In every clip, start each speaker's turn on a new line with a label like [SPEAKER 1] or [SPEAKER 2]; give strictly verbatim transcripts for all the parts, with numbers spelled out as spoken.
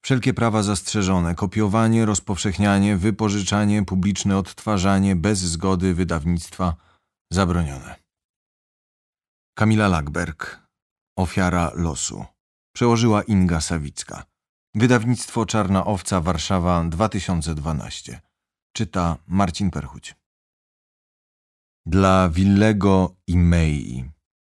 [SPEAKER 1] Wszelkie prawa zastrzeżone, kopiowanie, rozpowszechnianie, wypożyczanie, publiczne odtwarzanie bez zgody wydawnictwa zabronione. Kamila Lackberg. Ofiara losu. Przełożyła Inga Sawicka. Wydawnictwo Czarna Owca, Warszawa, dwa tysiące dwanaście. Czyta Marcin Perchuć. Dla Willego i Mei.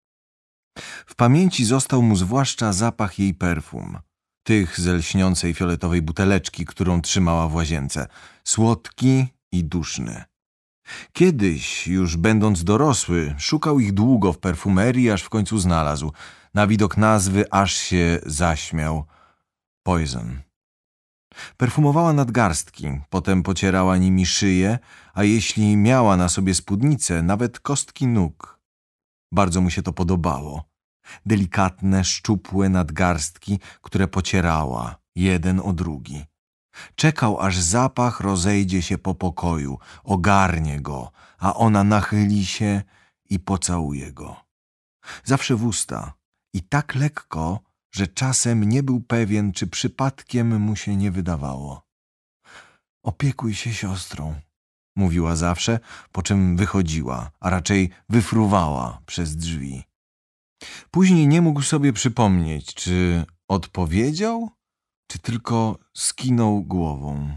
[SPEAKER 1] W pamięci został mu zwłaszcza zapach jej perfum, tych ze lśniącej fioletowej buteleczki, którą trzymała w łazience, słodki i duszny. Kiedyś, już będąc dorosły, szukał ich długo w perfumerii, aż w końcu znalazł. Na widok nazwy aż się zaśmiał. Poison. Perfumowała nadgarstki, potem pocierała nimi szyję, a jeśli miała na sobie spódnicę, nawet kostki nóg. Bardzo mu się to podobało. Delikatne, szczupłe nadgarstki, które pocierała, jeden o drugi. Czekał, aż zapach rozejdzie się po pokoju, ogarnie go, a ona nachyli się i pocałuje go. Zawsze w usta i tak lekko, że czasem nie był pewien, czy przypadkiem mu się nie wydawało. Opiekuj się siostrą, mówiła zawsze, po czym wychodziła, a raczej wyfruwała przez drzwi. Później nie mógł sobie przypomnieć, czy odpowiedział, czy tylko skinął głową.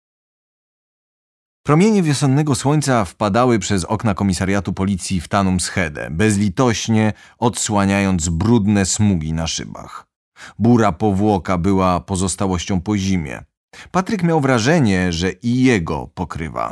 [SPEAKER 1] Promienie wiosennego słońca wpadały przez okna komisariatu policji w Tanumshede, bezlitośnie odsłaniając brudne smugi na szybach. Bura powłoka była pozostałością po zimie. Patryk miał wrażenie, że i jego pokrywa.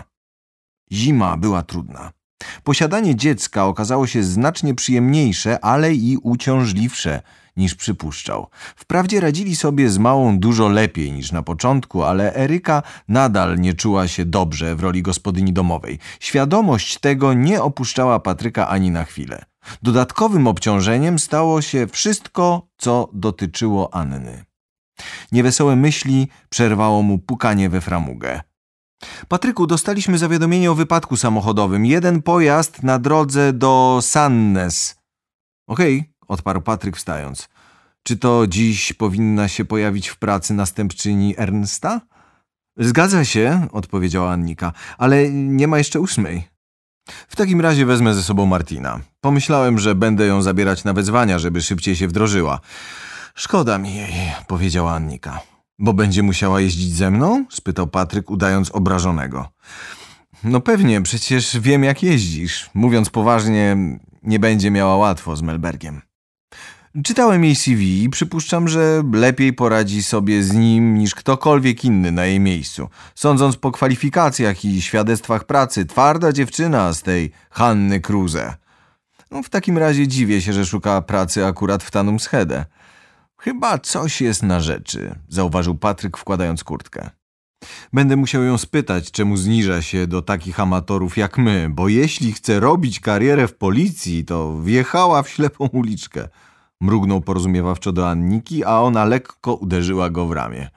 [SPEAKER 1] Zima była trudna. Posiadanie dziecka okazało się znacznie przyjemniejsze, ale i uciążliwsze niż przypuszczał. Wprawdzie radzili sobie z małą dużo lepiej niż na początku, ale Eryka nadal nie czuła się dobrze w roli gospodyni domowej. Świadomość tego nie opuszczała Patryka ani na chwilę. Dodatkowym obciążeniem stało się wszystko, co dotyczyło Anny. Niewesołe myśli przerwało mu pukanie we framugę. Patryku, dostaliśmy zawiadomienie o wypadku samochodowym. Jeden pojazd na drodze do Sannez. Okej, okay, odparł Patryk wstając. Czy to dziś powinna się pojawić w pracy następczyni Ernsta? Zgadza się, odpowiedziała Annika, ale nie ma jeszcze ósmej. W takim razie wezmę ze sobą Martina. Pomyślałem, że będę ją zabierać na wezwania, żeby szybciej się wdrożyła. Szkoda mi jej, powiedziała Annika. Bo będzie musiała jeździć ze mną? Spytał Patryk, udając obrażonego. No pewnie, przecież wiem, jak jeździsz. Mówiąc poważnie, nie będzie miała łatwo z Melbergiem. Czytałem jej C V i przypuszczam, że lepiej poradzi sobie z nim niż ktokolwiek inny na jej miejscu. Sądząc po kwalifikacjach i świadectwach pracy, twarda dziewczyna z tej Hanny Kruse. No, w takim razie dziwię się, że szuka pracy akurat w Tanumshede. Chyba coś jest na rzeczy, zauważył Patryk, wkładając kurtkę. Będę musiał ją spytać, czemu zniża się do takich amatorów jak my, bo jeśli chce robić karierę w policji, to wjechała w ślepą uliczkę. Mrugnął porozumiewawczo do Anniki, a ona lekko uderzyła go w ramię.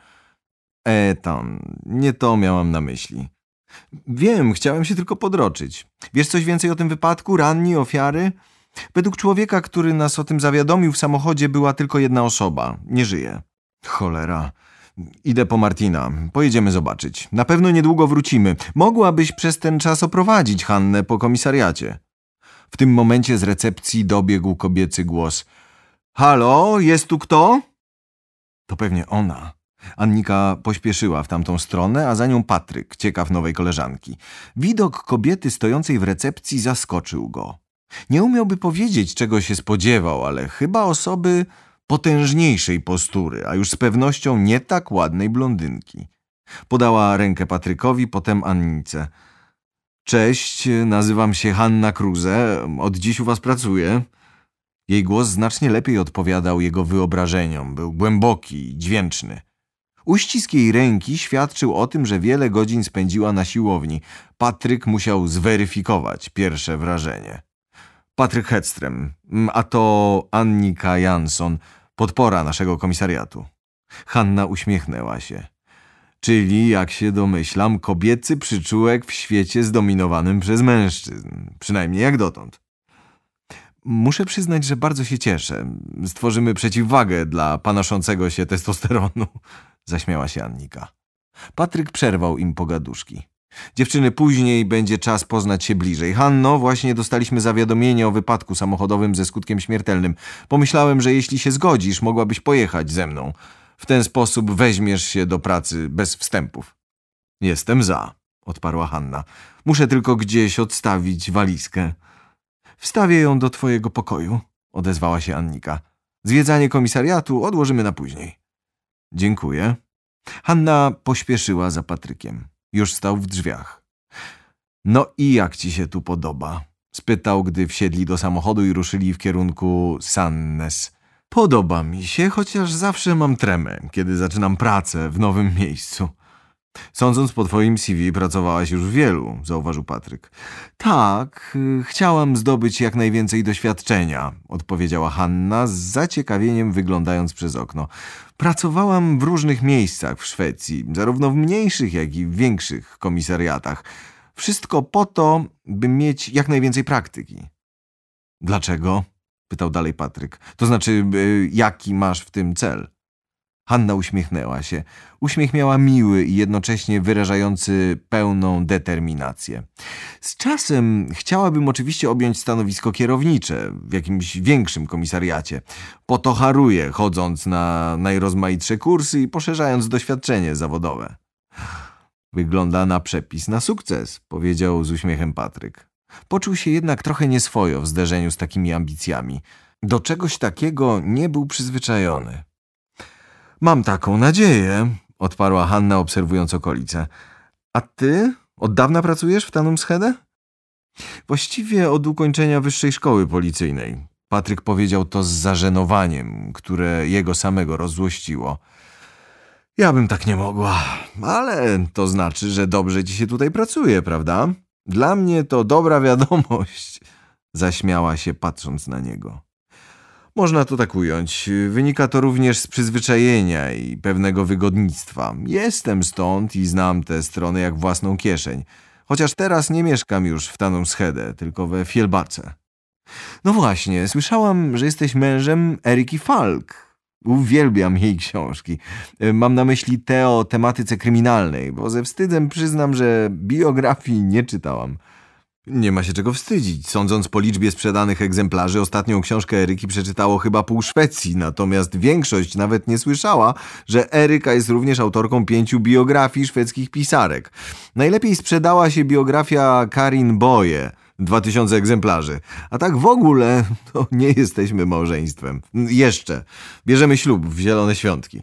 [SPEAKER 1] E, tam, nie to miałam na myśli. Wiem, chciałem się tylko podroczyć. Wiesz coś więcej o tym wypadku, ranni, ofiary? Według człowieka, który nas o tym zawiadomił, w samochodzie była tylko jedna osoba. Nie żyje. Cholera. Idę po Martina. Pojedziemy zobaczyć. Na pewno niedługo wrócimy. Mogłabyś przez ten czas oprowadzić Hannę po komisariacie. W tym momencie z recepcji dobiegł kobiecy głos. Halo, jest tu kto? To pewnie ona. Annika pośpieszyła w tamtą stronę, a za nią Patryk, ciekaw nowej koleżanki. Widok kobiety stojącej w recepcji zaskoczył go. Nie umiałby powiedzieć, czego się spodziewał, ale chyba osoby potężniejszej postury, a już z pewnością nie tak ładnej blondynki. Podała rękę Patrykowi, potem Annice. Cześć, nazywam się Hanna Kruse, od dziś u was pracuję. Jej głos znacznie lepiej odpowiadał jego wyobrażeniom, był głęboki, dźwięczny. Uścisk jej ręki świadczył o tym, że wiele godzin spędziła na siłowni. Patryk musiał zweryfikować pierwsze wrażenie. Patryk Hedström, a to Annika Jansson, podpora naszego komisariatu. Hanna uśmiechnęła się. Czyli, jak się domyślam, kobiecy przyczółek w świecie zdominowanym przez mężczyzn. Przynajmniej jak dotąd. Muszę przyznać, że bardzo się cieszę. Stworzymy przeciwwagę dla panoszącego się testosteronu. zaśmiała się Annika. Patryk przerwał im pogaduszki. Dziewczyny, później będzie czas poznać się bliżej. Hanno, właśnie dostaliśmy zawiadomienie o wypadku samochodowym ze skutkiem śmiertelnym. Pomyślałem, że jeśli się zgodzisz, mogłabyś pojechać ze mną. W ten sposób weźmiesz się do pracy bez wstępów. Jestem za, odparła Hanna. Muszę tylko gdzieś odstawić walizkę. Wstawię ją do twojego pokoju, odezwała się Annika. Zwiedzanie komisariatu odłożymy na później. Dziękuję. Hanna pośpieszyła za Patrykiem. Już stał w drzwiach. No i jak ci się tu podoba? Spytał, gdy wsiedli do samochodu i ruszyli w kierunku Sannez. Podoba mi się, chociaż zawsze mam tremę, kiedy zaczynam pracę w nowym miejscu. Sądząc po twoim C V, pracowałaś już w wielu, zauważył Patryk. Tak, chciałam zdobyć jak najwięcej doświadczenia, odpowiedziała Hanna z zaciekawieniem wyglądając przez okno. Pracowałam w różnych miejscach w Szwecji, zarówno w mniejszych, jak i w większych komisariatach. Wszystko po to, by mieć jak najwięcej praktyki. Dlaczego? Pytał dalej Patryk. To znaczy, jaki masz w tym cel? Hanna uśmiechnęła się. Uśmiech miała miły i jednocześnie wyrażający pełną determinację. Z czasem chciałabym oczywiście objąć stanowisko kierownicze w jakimś większym komisariacie. Po to haruję, chodząc na najrozmaitsze kursy i poszerzając doświadczenie zawodowe. Wygląda na przepis na sukces, powiedział z uśmiechem Patryk. Poczuł się jednak trochę nieswojo w zderzeniu z takimi ambicjami. Do czegoś takiego nie był przyzwyczajony. Mam taką nadzieję, odparła Hanna, obserwując okolice. A ty? Od dawna pracujesz w Tanum Schede? Właściwie od ukończenia wyższej szkoły policyjnej. Patryk powiedział to z zażenowaniem, które jego samego rozzłościło. Ja bym tak nie mogła, ale to znaczy, że dobrze ci się tutaj pracuje, prawda? Dla mnie to dobra wiadomość, zaśmiała się, patrząc na niego. Można to tak ująć. Wynika to również z przyzwyczajenia i pewnego wygodnictwa. Jestem stąd i znam tę stronę jak własną kieszeń. Chociaż teraz nie mieszkam już w Tanum Schede, tylko we Fjällbacka. No właśnie, słyszałam, że jesteś mężem Eryki Falk. Uwielbiam jej książki. Mam na myśli te o tematyce kryminalnej, bo ze wstydem przyznam, że biografii nie czytałam. Nie ma się czego wstydzić. Sądząc po liczbie sprzedanych egzemplarzy, ostatnią książkę Eryki przeczytało chyba pół Szwecji, natomiast większość nawet nie słyszała, że Eryka jest również autorką pięciu biografii szwedzkich pisarek. Najlepiej sprzedała się biografia Karin Boye, dwa tysiące egzemplarzy. A tak w ogóle to nie jesteśmy małżeństwem. Jeszcze. Bierzemy ślub w Zielone Świątki.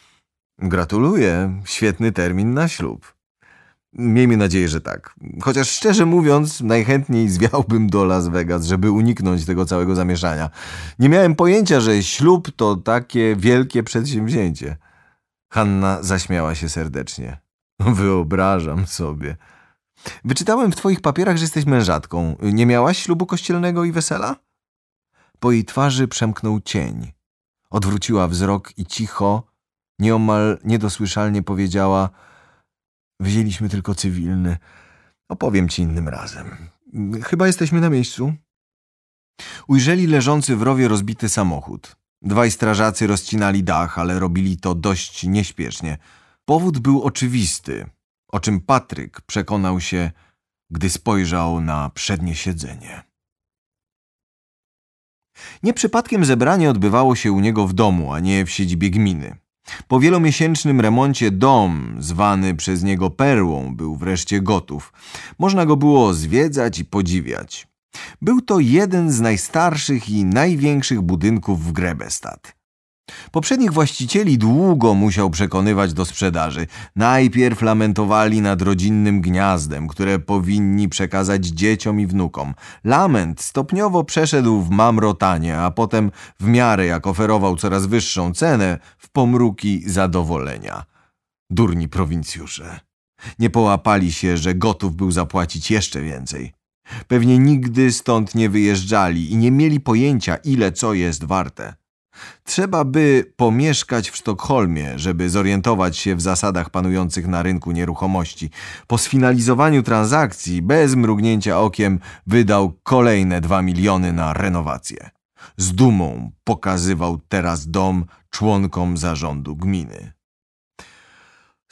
[SPEAKER 1] Gratuluję. Świetny termin na ślub. Miejmy nadzieję, że tak. Chociaż szczerze mówiąc, najchętniej zwiałbym do Las Vegas, żeby uniknąć tego całego zamieszania. Nie miałem pojęcia, że ślub to takie wielkie przedsięwzięcie. Hanna zaśmiała się serdecznie. Wyobrażam sobie. Wyczytałem w twoich papierach, że jesteś mężatką. Nie miałaś ślubu kościelnego i wesela? Po jej twarzy przemknął cień. Odwróciła wzrok i cicho, nieomal niedosłyszalnie powiedziała: wzięliśmy tylko cywilny. Opowiem ci innym razem. Chyba jesteśmy na miejscu. Ujrzeli leżący w rowie rozbity samochód. Dwaj strażacy rozcinali dach, ale robili to dość nieśpiesznie. Powód był oczywisty, o czym Patryk przekonał się, gdy spojrzał na przednie siedzenie. Nie przypadkiem zebranie odbywało się u niego w domu, a nie w siedzibie gminy. Po wielomiesięcznym remoncie dom, zwany przez niego Perłą, był wreszcie gotów. Można go było zwiedzać i podziwiać. Był to jeden z najstarszych i największych budynków w Grebbestad. Poprzednich właścicieli długo musiał przekonywać do sprzedaży. Najpierw lamentowali nad rodzinnym gniazdem, które powinni przekazać dzieciom i wnukom. Lament stopniowo przeszedł w mamrotanie, a potem w miarę jak oferował coraz wyższą cenę, w pomruki zadowolenia. Durni prowincjusze. Nie połapali się, że gotów był zapłacić jeszcze więcej. Pewnie nigdy stąd nie wyjeżdżali i nie mieli pojęcia, ile co jest warte. Trzeba by pomieszkać w Sztokholmie, żeby zorientować się w zasadach panujących na rynku nieruchomości. Po sfinalizowaniu transakcji, bez mrugnięcia okiem, wydał kolejne dwa miliony na renowację. Z dumą pokazywał teraz dom członkom zarządu gminy.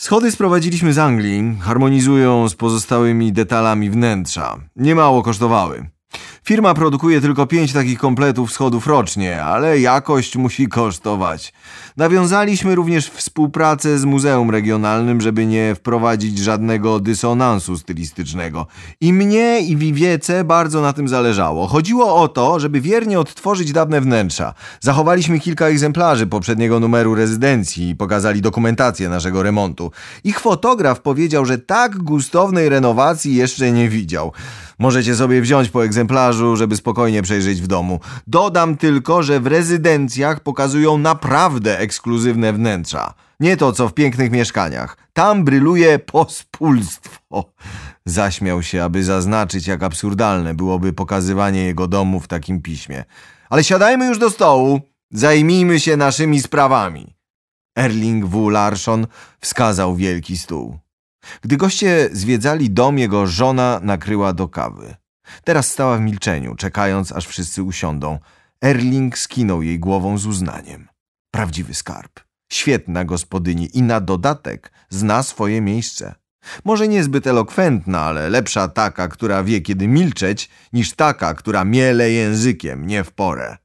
[SPEAKER 1] Schody sprowadziliśmy z Anglii, harmonizują z pozostałymi detalami wnętrza. Niemało kosztowały. Firma produkuje tylko pięć takich kompletów schodów rocznie, ale jakość musi kosztować. Nawiązaliśmy również współpracę z Muzeum Regionalnym, żeby nie wprowadzić żadnego dysonansu stylistycznego. I mnie i Wiwiece bardzo na tym zależało. Chodziło o to, żeby wiernie odtworzyć dawne wnętrza. Zachowaliśmy kilka egzemplarzy poprzedniego numeru rezydencji i pokazali dokumentację naszego remontu. Ich fotograf powiedział, że tak gustownej renowacji jeszcze nie widział. Możecie sobie wziąć po egzemplarzu, żeby spokojnie przejrzeć w domu. Dodam tylko, że w rezydencjach pokazują naprawdę ekskluzywne wnętrza. Nie to, co w pięknych mieszkaniach. Tam bryluje pospólstwo. Zaśmiał się, aby zaznaczyć, jak absurdalne byłoby pokazywanie jego domu w takim piśmie. Ale siadajmy już do stołu. Zajmijmy się naszymi sprawami. Erling W. Larsson wskazał wielki stół. Gdy goście zwiedzali dom, jego żona nakryła do kawy. Teraz stała w milczeniu, czekając, aż wszyscy usiądą. Erling skinął jej głową z uznaniem. Prawdziwy skarb. Świetna gospodyni i na dodatek zna swoje miejsce. Może niezbyt elokwentna, ale lepsza taka, która wie, kiedy milczeć, niż taka, która miele językiem nie w porę.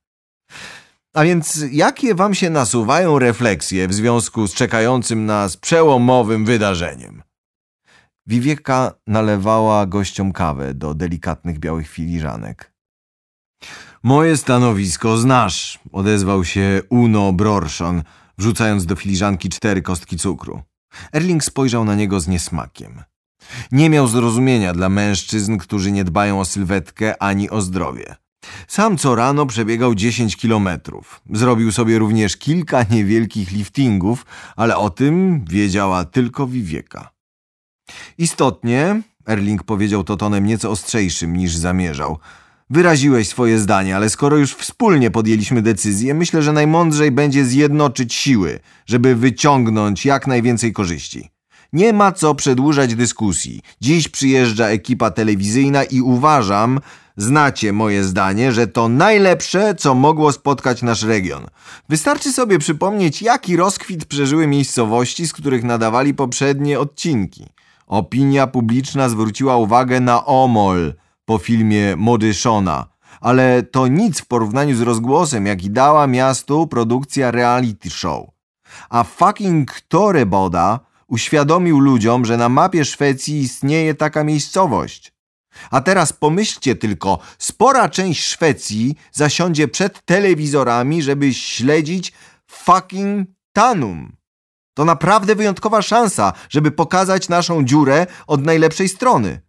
[SPEAKER 1] A więc jakie wam się nasuwają refleksje w związku z czekającym nas przełomowym wydarzeniem? Wiwieka nalewała gościom kawę do delikatnych białych filiżanek. Moje stanowisko znasz, odezwał się Uno Brorson, wrzucając do filiżanki cztery kostki cukru. Erling spojrzał na niego z niesmakiem. Nie miał zrozumienia dla mężczyzn, którzy nie dbają o sylwetkę ani o zdrowie. Sam co rano przebiegał dziesięć kilometrów. Zrobił sobie również kilka niewielkich liftingów, ale o tym wiedziała tylko Wiwieka. Istotnie, Erling powiedział to tonem nieco ostrzejszym niż zamierzał, wyraziłeś swoje zdanie, ale skoro już wspólnie podjęliśmy decyzję, myślę, że najmądrzej będzie zjednoczyć siły, żeby wyciągnąć jak najwięcej korzyści. Nie ma co przedłużać dyskusji. Dziś przyjeżdża ekipa telewizyjna i uważam, znacie moje zdanie, że to najlepsze, co mogło spotkać nasz region. Wystarczy sobie przypomnieć, jaki rozkwit przeżyły miejscowości, z których nadawali poprzednie odcinki. Opinia publiczna zwróciła uwagę na Omol po filmie Modyszona, ale to nic w porównaniu z rozgłosem, jaki dała miastu produkcja reality show. A fucking Toreboda uświadomił ludziom, że na mapie Szwecji istnieje taka miejscowość. A teraz pomyślcie tylko, spora część Szwecji zasiądzie przed telewizorami, żeby śledzić fucking Tanum. To naprawdę wyjątkowa szansa, żeby pokazać naszą dziurę od najlepszej strony.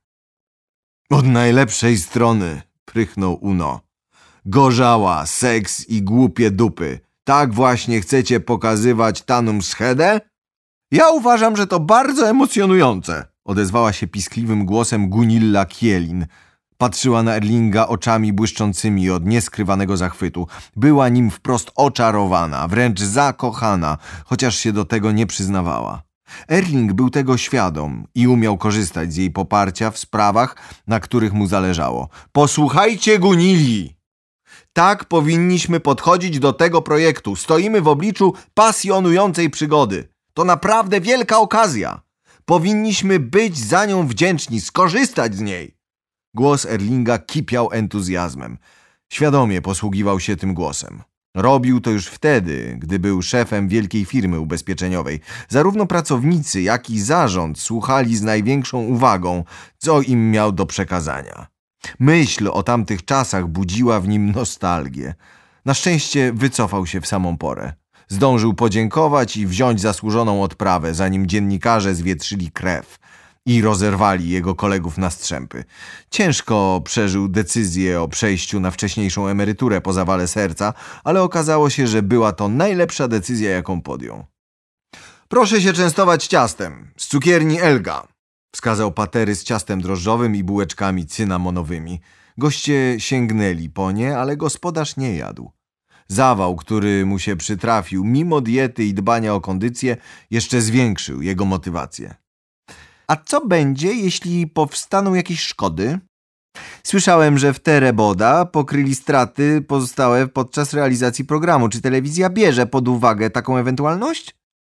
[SPEAKER 1] Od najlepszej strony, prychnął Uno. Gorzała, seks i głupie dupy. Tak właśnie chcecie pokazywać Tanum Schedę? Ja uważam, że to bardzo emocjonujące, odezwała się piskliwym głosem Gunilla Kielin. Patrzyła na Erlinga oczami błyszczącymi od nieskrywanego zachwytu. Była nim wprost oczarowana, wręcz zakochana, chociaż się do tego nie przyznawała. Erling był tego świadom i umiał korzystać z jej poparcia w sprawach, na których mu zależało. Posłuchajcie Gunilli! Tak powinniśmy podchodzić do tego projektu. Stoimy w obliczu pasjonującej przygody. To naprawdę wielka okazja. Powinniśmy być za nią wdzięczni, skorzystać z niej. Głos Erlinga kipiał entuzjazmem. Świadomie posługiwał się tym głosem. Robił to już wtedy, gdy był szefem wielkiej firmy ubezpieczeniowej. Zarówno pracownicy, jak i zarząd słuchali z największą uwagą, co im miał do przekazania. Myśl o tamtych czasach budziła w nim nostalgię. Na szczęście wycofał się w samą porę. Zdążył podziękować i wziąć zasłużoną odprawę, zanim dziennikarze zwietrzyli krew i rozerwali jego kolegów na strzępy. Ciężko przeżył decyzję o przejściu na wcześniejszą emeryturę po zawale serca, ale okazało się, że była to najlepsza decyzja, jaką podjął. Proszę się częstować ciastem z cukierni Elga, wskazał patery z ciastem drożdżowym i bułeczkami cynamonowymi. Goście sięgnęli po nie, ale gospodarz nie jadł. Zawał, który mu się przytrafił, mimo diety i dbania o kondycję, jeszcze zwiększył jego motywację. A co będzie, jeśli powstaną jakieś szkody? Słyszałem, że w Tereboda pokryli straty pozostałe podczas realizacji programu. Czy telewizja bierze pod uwagę taką ewentualność?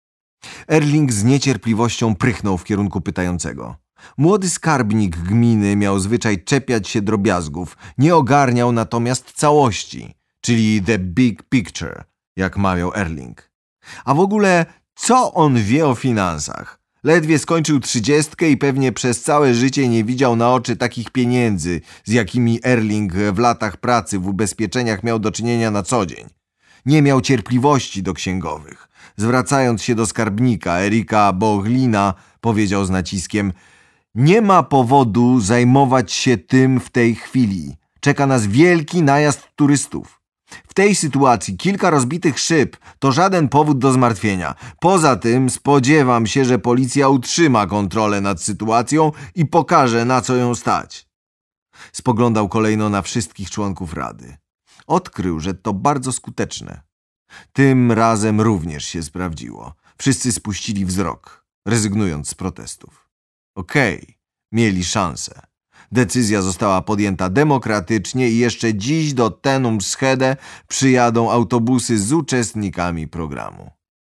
[SPEAKER 1] Erling z niecierpliwością prychnął w kierunku pytającego. Młody skarbnik gminy miał zwyczaj czepiać się drobiazgów, nie ogarniał natomiast całości, czyli the big picture, jak mawiał Erling. A w ogóle co on wie o finansach? Ledwie skończył trzydziestkę i pewnie przez całe życie nie widział na oczy takich pieniędzy, z jakimi Erling w latach pracy w ubezpieczeniach miał do czynienia na co dzień. Nie miał cierpliwości do księgowych. Zwracając się do skarbnika Erika Boglina, powiedział z naciskiem: nie ma powodu zajmować się tym w tej chwili. Czeka nas wielki najazd turystów. W tej sytuacji kilka rozbitych szyb to żaden powód do zmartwienia. Poza tym spodziewam się, że policja utrzyma kontrolę nad sytuacją i pokaże, na co ją stać. Spoglądał kolejno na wszystkich członków rady. Odkrył, że to bardzo skuteczne. Tym razem również się sprawdziło. Wszyscy spuścili wzrok, rezygnując z protestów. Okej, okay, mieli szansę. Decyzja została podjęta demokratycznie i jeszcze dziś do Tanum Schede przyjadą autobusy z uczestnikami programu.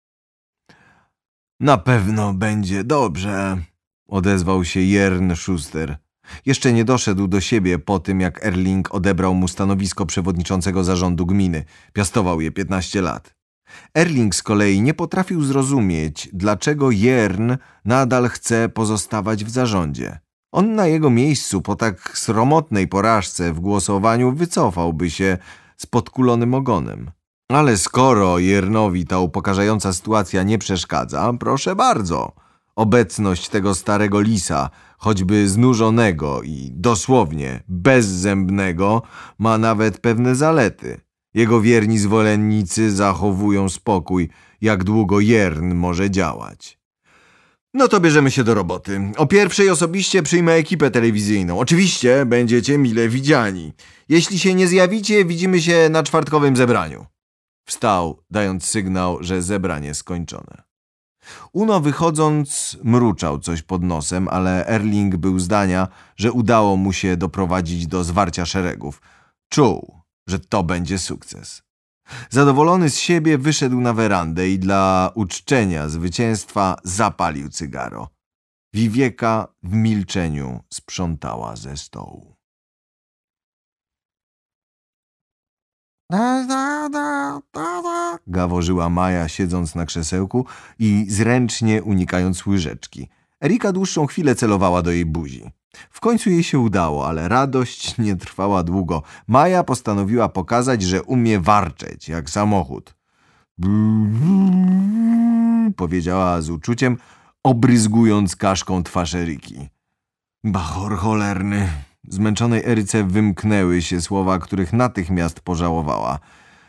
[SPEAKER 1] Na pewno będzie dobrze, odezwał się Jern Schuster. Jeszcze nie doszedł do siebie po tym, jak Erling odebrał mu stanowisko przewodniczącego zarządu gminy. Piastował je piętnaście lat. Erling z kolei nie potrafił zrozumieć, dlaczego Jern nadal chce pozostawać w zarządzie. On na jego miejscu po tak sromotnej porażce w głosowaniu wycofałby się z podkulonym ogonem. Ale skoro Jernowi ta upokarzająca sytuacja nie przeszkadza, proszę bardzo. Obecność tego starego lisa, choćby znużonego i dosłownie bezzębnego, ma nawet pewne zalety. Jego wierni zwolennicy zachowują spokój, jak długo Jern może działać. No to bierzemy się do roboty. O pierwszej osobiście przyjmę ekipę telewizyjną. Oczywiście będziecie mile widziani. Jeśli się nie zjawicie, widzimy się na czwartkowym zebraniu. Wstał, dając sygnał, że zebranie skończone. Uno wychodząc mruczał coś pod nosem, ale Erling był zdania, że udało mu się doprowadzić do zwarcia szeregów. Czuł, że to będzie sukces. Zadowolony z siebie wyszedł na werandę i dla uczczenia zwycięstwa zapalił cygaro. Wiwieka w milczeniu sprzątała ze stołu. Gaworzyła Maja, siedząc na krzesełku i zręcznie unikając łyżeczki. Erika dłuższą chwilę celowała do jej buzi. W końcu jej się udało, ale radość nie trwała długo. Maja postanowiła pokazać, że umie warczeć jak samochód. Powiedziała z uczuciem, obryzgując kaszką twarz Eriki. Bachor cholerny. Zmęczonej Eryce wymknęły się słowa, których natychmiast pożałowała.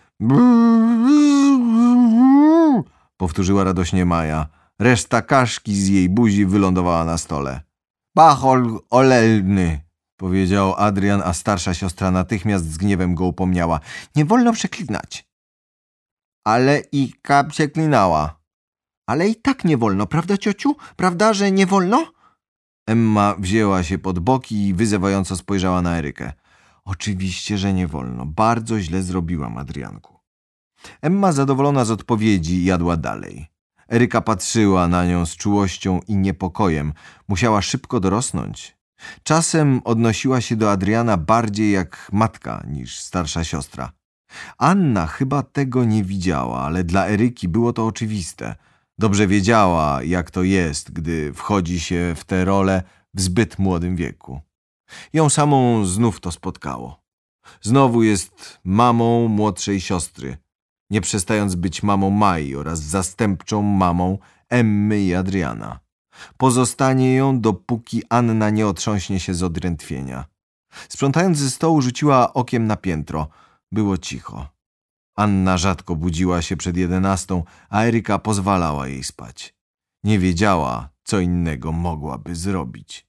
[SPEAKER 1] Powtórzyła radośnie Maja. Reszta kaszki z jej buzi wylądowała na stole. Bachol olelny, powiedział Adrian, a starsza siostra natychmiast z gniewem go upomniała. Nie wolno przeklinać. Ale Ika przeklinała. Ale i tak nie wolno, prawda, ciociu? Prawda, że nie wolno? Emma wzięła się pod boki i wyzywająco spojrzała na Erykę. Oczywiście, że nie wolno. Bardzo źle zrobiłam, Adrianku. Emma, zadowolona z odpowiedzi, jadła dalej. Eryka patrzyła na nią z czułością i niepokojem. Musiała szybko dorosnąć. Czasem odnosiła się do Adriana bardziej jak matka niż starsza siostra. Anna chyba tego nie widziała, ale dla Eryki było to oczywiste. Dobrze wiedziała, jak to jest, gdy wchodzi się w tę rolę w zbyt młodym wieku. Ją samą znów to spotkało. Znowu jest mamą młodszej siostry, nie przestając być mamą Mai oraz zastępczą mamą Emmy i Adriana. Pozostanie ją, dopóki Anna nie otrząśnie się z odrętwienia. Sprzątając ze stołu, rzuciła okiem na piętro. Było cicho. Anna rzadko budziła się przed jedenastą, a Eryka pozwalała jej spać. Nie wiedziała, co innego mogłaby zrobić.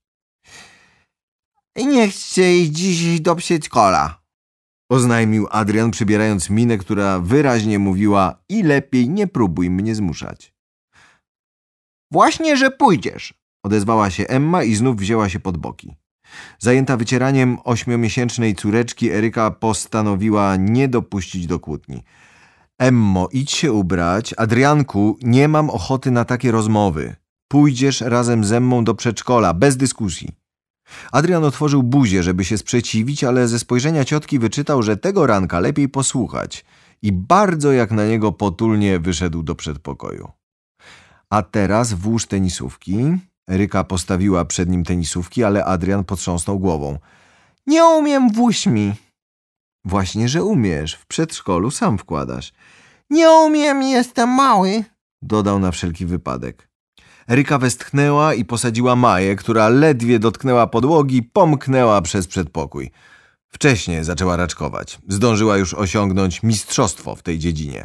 [SPEAKER 1] Nie chcę iść dziś do przedszkola, oznajmił Adrian, przybierając minę, która wyraźnie mówiła i lepiej nie próbuj mnie zmuszać. Właśnie, że pójdziesz, odezwała się Emma i znów wzięła się pod boki. Zajęta wycieraniem ośmiomiesięcznej córeczki, Eryka postanowiła nie dopuścić do kłótni. Emmo, idź się ubrać. Adrianku, nie mam ochoty na takie rozmowy. Pójdziesz razem z Emmą do przedszkola, bez dyskusji. Adrian otworzył buzię, żeby się sprzeciwić, ale ze spojrzenia ciotki wyczytał, że tego ranka lepiej posłuchać i bardzo jak na niego potulnie wyszedł do przedpokoju. A teraz włóż tenisówki. Eryka postawiła przed nim tenisówki, ale Adrian potrząsnął głową. Nie umiem, włóż mi. Właśnie, że umiesz. W przedszkolu sam wkładasz. Nie umiem, jestem mały, dodał na wszelki wypadek. Eryka westchnęła i posadziła Maję, która ledwie dotknęła podłogi, pomknęła przez przedpokój. Wcześnie zaczęła raczkować. Zdążyła już osiągnąć mistrzostwo w tej dziedzinie.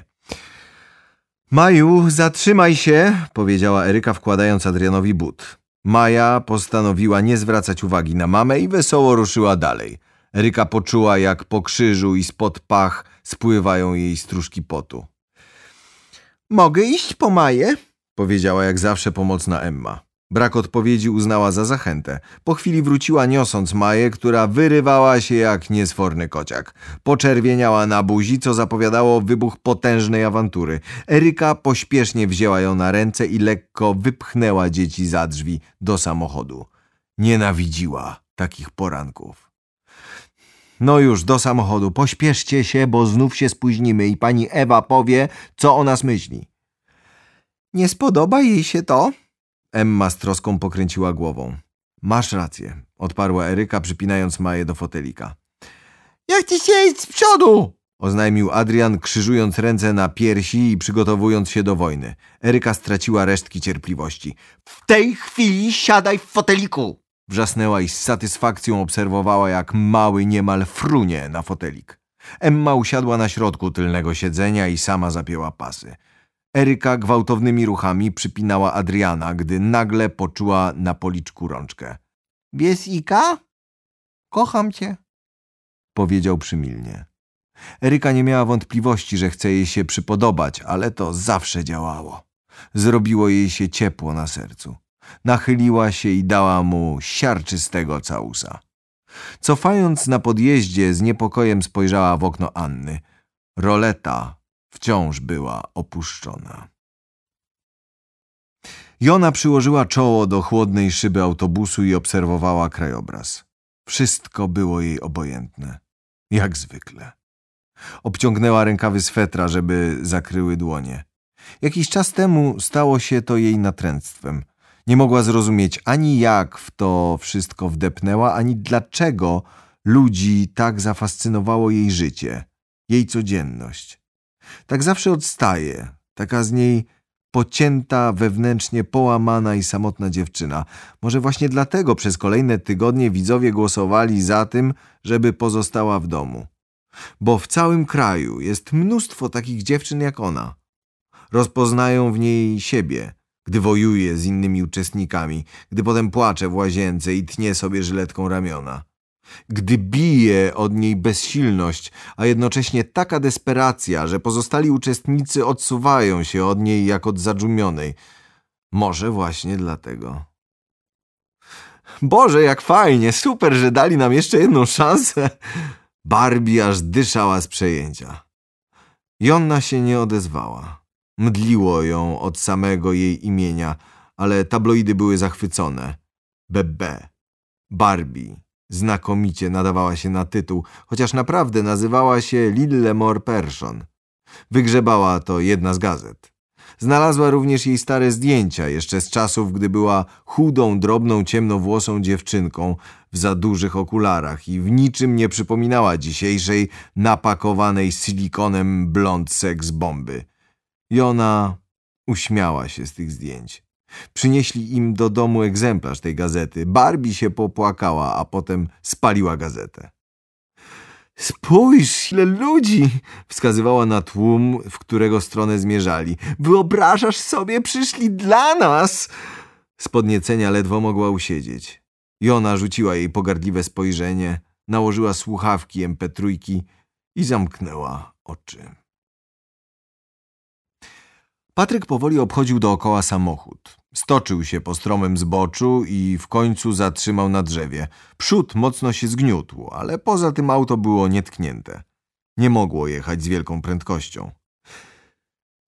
[SPEAKER 1] Maju, zatrzymaj się, powiedziała Eryka, wkładając Adrianowi but. Maja postanowiła nie zwracać uwagi na mamę i wesoło ruszyła dalej. Eryka poczuła, jak po krzyżu i spod pach spływają jej stróżki potu. Mogę iść po Maję? Powiedziała jak zawsze pomocna Emma. Brak odpowiedzi uznała za zachętę. Po chwili wróciła niosąc Maję, która wyrywała się jak niesforny kociak. Poczerwieniała na buzi, co zapowiadało wybuch potężnej awantury. Eryka pośpiesznie wzięła ją na ręce i lekko wypchnęła dzieci za drzwi do samochodu. Nienawidziła takich poranków. No już, do samochodu. Pośpieszcie się, bo znów się spóźnimy i pani Ewa powie, co o nas myśli. Nie spodoba jej się to? Emma z troską pokręciła głową. Masz rację, odparła Eryka, przypinając Maję do fotelika. Ja chcę siedzieć z przodu, oznajmił Adrian, krzyżując ręce na piersi i przygotowując się do wojny. Eryka straciła resztki cierpliwości. W tej chwili siadaj w foteliku! Wrzasnęła i z satysfakcją obserwowała, jak mały niemal frunie na fotelik. Emma usiadła na środku tylnego siedzenia i sama zapięła pasy. Eryka gwałtownymi ruchami przypinała Adriana, gdy nagle poczuła na policzku rączkę. Wiesz, Ika? Kocham cię, powiedział przymilnie. Eryka nie miała wątpliwości, że chce jej się przypodobać, ale to zawsze działało. Zrobiło jej się ciepło na sercu. Nachyliła się i dała mu siarczystego całusa. Cofając na podjeździe, z niepokojem spojrzała w okno Anny. Roleta wciąż była opuszczona. Jona przyłożyła czoło do chłodnej szyby autobusu i obserwowała krajobraz. Wszystko było jej obojętne, jak zwykle. Obciągnęła rękawy swetra, żeby zakryły dłonie. Jakiś czas temu stało się to jej natręctwem. Nie mogła zrozumieć ani jak w to wszystko wdepnęła, ani dlaczego ludzi tak zafascynowało jej życie, jej codzienność. Tak zawsze odstaje, taka z niej pocięta, wewnętrznie połamana i samotna dziewczyna. Może właśnie dlatego przez kolejne tygodnie widzowie głosowali za tym, żeby pozostała w domu. Bo w całym kraju jest mnóstwo takich dziewczyn jak ona. Rozpoznają w niej siebie, gdy wojuje z innymi uczestnikami, gdy potem płacze w łazience i tnie sobie żyletką ramiona. Gdy bije od niej bezsilność, a jednocześnie taka desperacja, że pozostali uczestnicy odsuwają się od niej jak od zadżumionej. Może właśnie dlatego. Boże, jak fajnie, super, że dali nam jeszcze jedną szansę. Barbie aż dyszała z przejęcia. Jonna się nie odezwała. Mdliło ją od samego jej imienia, ale tabloidy były zachwycone. Bebe, Barbie, znakomicie nadawała się na tytuł, chociaż naprawdę nazywała się Lillemore Persson. Wygrzebała to jedna z gazet. Znalazła również jej stare zdjęcia, jeszcze z czasów, gdy była chudą, drobną, ciemnowłosą dziewczynką w za dużych okularach i w niczym nie przypominała dzisiejszej napakowanej silikonem blond seks bomby. I ona uśmiała się z tych zdjęć. Przynieśli im do domu egzemplarz tej gazety. Barbie się popłakała, a potem spaliła gazetę. Spójrz, ile ludzi! Wskazywała na tłum, w którego stronę zmierzali. Wyobrażasz sobie, przyszli dla nas! Z podniecenia ledwo mogła usiedzieć. Jona rzuciła jej pogardliwe spojrzenie, nałożyła słuchawki em pe trzy i zamknęła oczy. Patryk powoli obchodził dookoła samochód. Stoczył się po stromym zboczu i w końcu zatrzymał na drzewie. Przód mocno się zgniótł, ale poza tym auto było nietknięte. Nie mogło jechać z wielką prędkością.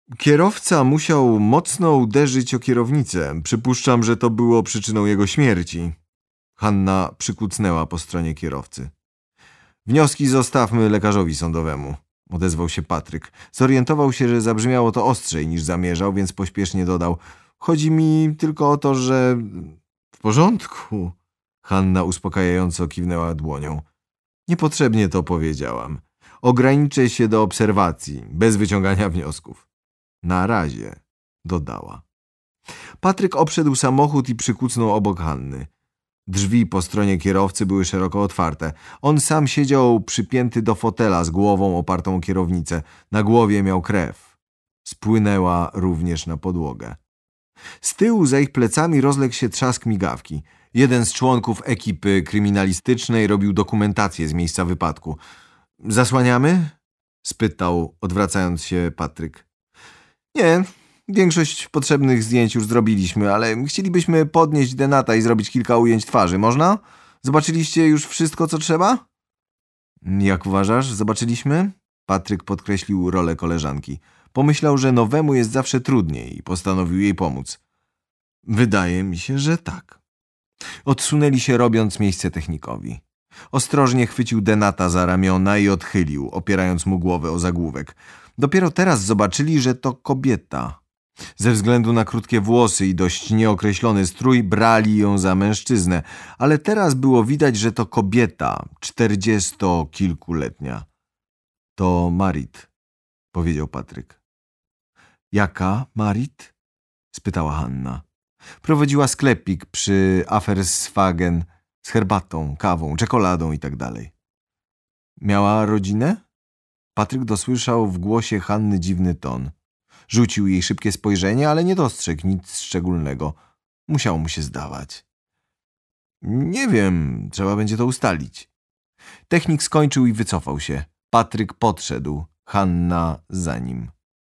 [SPEAKER 1] Kierowca musiał mocno uderzyć o kierownicę. Przypuszczam, że to było przyczyną jego śmierci. Hanna przykucnęła po stronie kierowcy. Wnioski zostawmy lekarzowi sądowemu, odezwał się Patryk. Zorientował się, że zabrzmiało to ostrzej niż zamierzał, więc pośpiesznie dodał. Chodzi mi tylko o to, że... W porządku. Hanna uspokajająco kiwnęła dłonią. Niepotrzebnie to powiedziałam. Ograniczę się do obserwacji, bez wyciągania wniosków. Na razie, dodała. Patryk obszedł samochód i przykucnął obok Hanny. Drzwi po stronie kierowcy były szeroko otwarte. On sam siedział przypięty do fotela z głową opartą o kierownicę. Na głowie miał krew. Spłynęła również na podłogę. Z tyłu za ich plecami rozległ się trzask migawki. Jeden z członków ekipy kryminalistycznej robił dokumentację z miejsca wypadku. Zasłaniamy? Spytał, odwracając się Patryk. Nie, większość potrzebnych zdjęć już zrobiliśmy, ale chcielibyśmy podnieść denata i zrobić kilka ujęć twarzy. Można? Zobaczyliście już wszystko, co trzeba? Jak uważasz, zobaczyliśmy? Patryk podkreślił rolę koleżanki. Pomyślał, że nowemu jest zawsze trudniej i postanowił jej pomóc. Wydaje mi się, że tak. Odsunęli się, robiąc miejsce technikowi. Ostrożnie chwycił denata za ramiona i odchylił, opierając mu głowę o zagłówek. Dopiero teraz zobaczyli, że to kobieta. Ze względu na krótkie włosy i dość nieokreślony strój brali ją za mężczyznę, ale teraz było widać, że to kobieta, czterdziestokilkuletnia. To Marit, powiedział Patryk. Jaka Marit? Spytała Hanna. Prowadziła sklepik przy Aferswagen z herbatą, kawą, czekoladą i tak dalej. Miała rodzinę? Patryk dosłyszał w głosie Hanny dziwny ton. Rzucił jej szybkie spojrzenie, ale nie dostrzegł nic szczególnego. Musiało mu się zdawać. Nie wiem, trzeba będzie to ustalić. Technik skończył i wycofał się. Patryk podszedł, Hanna za nim.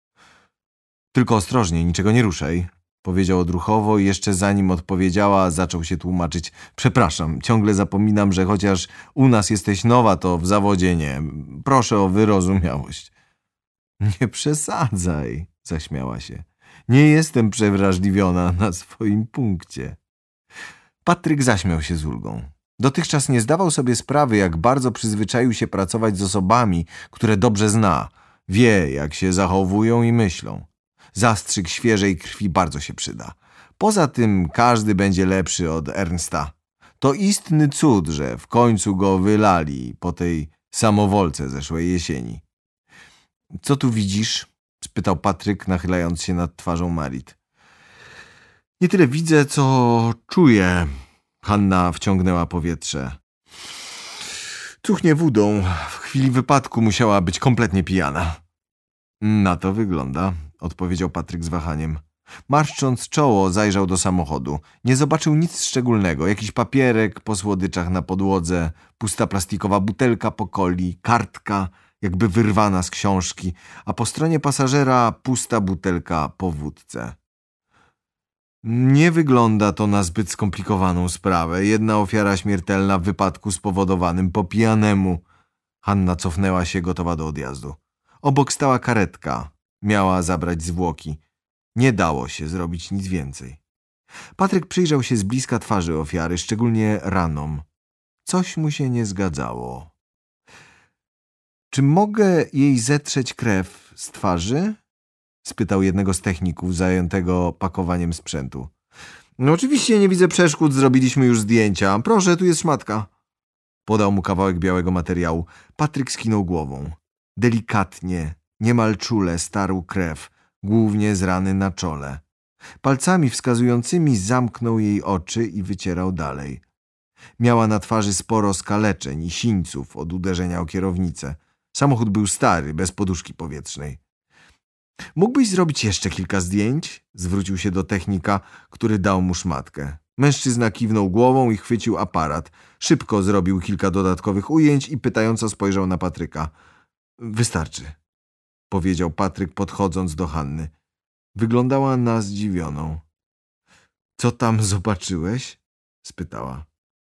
[SPEAKER 1] Tylko ostrożnie, niczego nie ruszaj, powiedział odruchowo i jeszcze zanim odpowiedziała, zaczął się tłumaczyć. Przepraszam, ciągle zapominam, że chociaż u nas jesteś nowa, to w zawodzie nie. Proszę o wyrozumiałość. Nie przesadzaj, zaśmiała się. Nie jestem przewrażliwiona na swoim punkcie. Patryk zaśmiał się z ulgą. Dotychczas nie zdawał sobie sprawy, jak bardzo przyzwyczaił się pracować z osobami, które dobrze zna. Wie, jak się zachowują i myślą. Zastrzyk świeżej krwi bardzo się przyda. Poza tym każdy będzie lepszy od Ernsta. To istny cud, że w końcu go wylali po tej samowolce zeszłej jesieni. Co tu widzisz? Spytał Patryk, nachylając się nad twarzą Marit. Nie tyle widzę, co czuję. Hanna wciągnęła powietrze. Cuchnie wódą. W chwili wypadku musiała być kompletnie pijana. Na to wygląda, odpowiedział Patryk z wahaniem. Marszcząc czoło, zajrzał do samochodu. Nie zobaczył nic szczególnego. Jakiś papierek po słodyczach na podłodze, pusta plastikowa butelka po coli, kartka jakby wyrwana z książki, a po stronie pasażera pusta butelka po wódce. Nie wygląda to na zbyt skomplikowaną sprawę. Jedna ofiara śmiertelna w wypadku spowodowanym po pijanemu. Hanna cofnęła się, gotowa do odjazdu. Obok stała karetka. Miała zabrać zwłoki. Nie dało się zrobić nic więcej. Patryk przyjrzał się z bliska twarzy ofiary, szczególnie ranom. Coś mu się nie zgadzało. Czy mogę jej zetrzeć krew z twarzy? Spytał jednego z techników zajętego pakowaniem sprzętu. No oczywiście nie widzę przeszkód, zrobiliśmy już zdjęcia. Proszę, tu jest szmatka. Podał mu kawałek białego materiału. Patryk skinął głową. Delikatnie, niemal czule starł krew, głównie z rany na czole. Palcami wskazującymi zamknął jej oczy i wycierał dalej. Miała na twarzy sporo skaleczeń i sińców od uderzenia o kierownicę. Samochód był stary, bez poduszki powietrznej. Mógłbyś zrobić jeszcze kilka zdjęć? Zwrócił się do technika, który dał mu szmatkę. Mężczyzna kiwnął głową i chwycił aparat. Szybko zrobił kilka dodatkowych ujęć i pytająco spojrzał na Patryka. Wystarczy, powiedział Patryk, podchodząc do Hanny. Wyglądała na zdziwioną. Co tam zobaczyłeś? Spytała.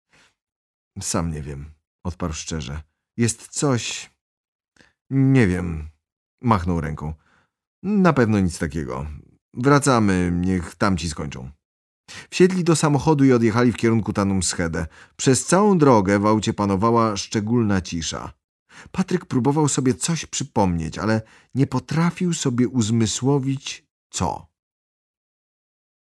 [SPEAKER 1] Sam nie wiem, odparł szczerze. Jest coś... Nie wiem, machnął ręką. Na pewno nic takiego. Wracamy, niech tamci skończą. Wsiedli do samochodu i odjechali w kierunku Tanum Schede. Przez całą drogę w aucie panowała szczególna cisza. Patryk próbował sobie coś przypomnieć, ale nie potrafił sobie uzmysłowić co.